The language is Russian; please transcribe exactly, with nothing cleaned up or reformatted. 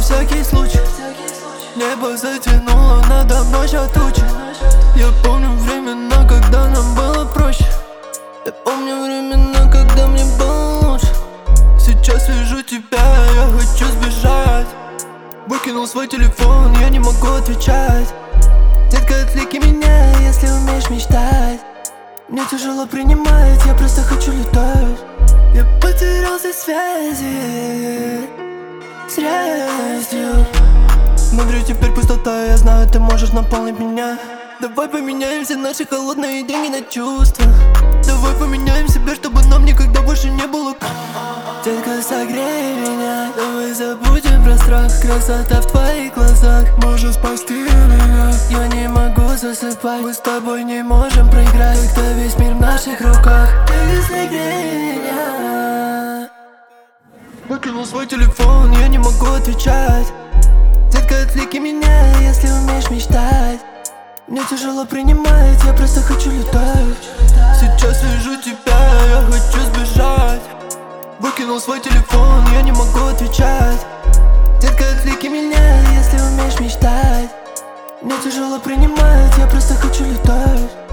всякий случай. Небо затянуло надо мной ща тучи. Я помню времена, когда нам было проще. Я помню времена, когда мне было лучше. Сейчас вижу тебя, я хочу сбежать. Выкинул свой телефон, я не могу отвечать. Детка, отвлеки меня, если умеешь мечтать. Мне тяжело принимать, я просто хочу летать. Я потерялся в связи с реальностью. Внутри теперь пустота, я знаю, ты можешь наполнить меня. Давай поменяем все наши холодные деньги на чувства. Давай поменяем себя, чтобы нам никогда больше не было. Детка, согрей меня, давай забудем про страх. Красота в твоих глазах может спасти меня. Я не могу засыпать, мы с тобой не можем проиграть, когда весь мир в наших руках. Детка, согрей меня. Выкинул свой телефон, я не могу отвечать. Детка, отвлеки меня, если умеешь мечтать. Мне тяжело принимать, я просто хочу летать. Сейчас вижу тебя, я хочу сбежать. Выкинул свой телефон, я не могу отвечать. Детка, отвлеки меня, если умеешь мечтать. Мне тяжело принимать, я просто хочу летать.